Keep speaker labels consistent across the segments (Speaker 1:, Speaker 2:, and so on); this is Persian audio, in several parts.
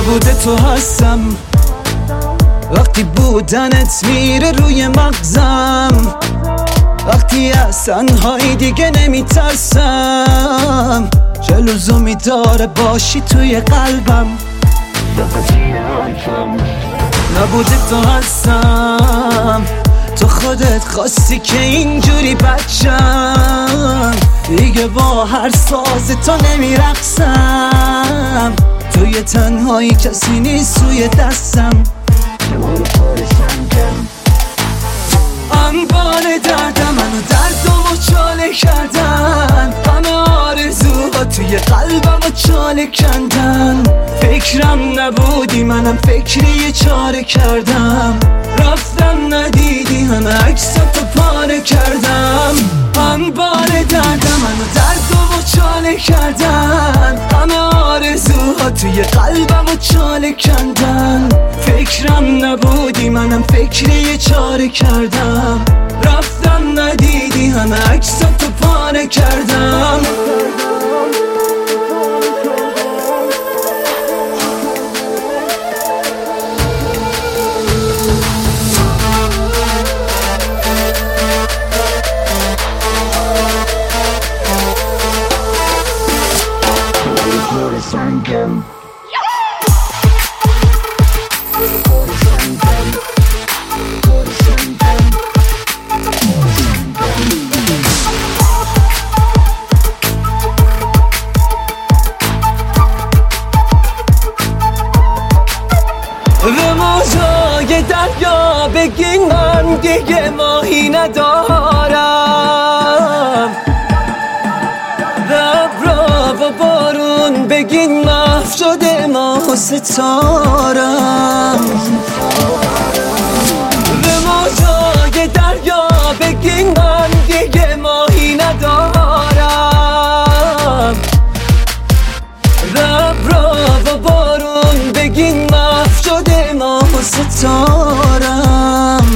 Speaker 1: نبوده تو هستم وقتی بودنت میره روی مغزم، وقتی از تنهایی دیگه نمیترسم، چه لزومی داره باشی توی قلبم. نبوده تو هستم، تو خودت خواستی که اینجوری بچم، دیگه با هر ساز تو نمیرقصم، توی تنهایی کسی نیست توی دستم. انبار دردم منو دردمو چاله کردن، همه آرزوها توی قلبمو چاله کندن، فکرم نبودی منم فکری چاره کردم، رفتم ندیدی همه عکساتو پاره کردم. انبار دردم منو دردمو چاله کردن، همه آرزوها توی قلبمو چاله کندن، فکرم نبودی منم فکری چاره کردم، رفتم ندیدی همه عکساتو پاره کردم. به موجای دریا بگین من دیگه ماهی ندارم، به ابرا و بارون بگین محو شده ماه و ستارم، به موجای دریا بگین من دیگه ماهی ندارم، به ابرا و بارون بگین محو شده ماه و ستارم.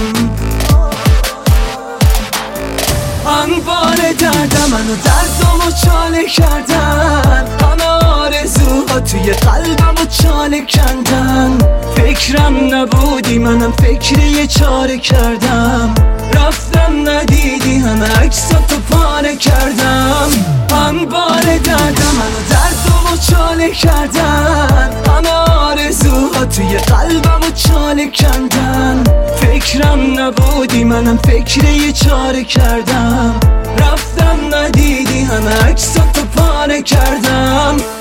Speaker 1: انبار دردم منو دردمو چاله کردن، همه آرزوها توی قلبمو چاله کندن، فکرم نبودی منم فکری چاره کردم، رفتم ندیدی همه عکساتو پاره کردم. انبار دردم منو دردمو چاله کردن، همه آرزوها توی قلبمو چاله کندن، فکرم نبودی منم فکری چاره کردم، رفتم ندیدی همه عکساتو پاره کردم.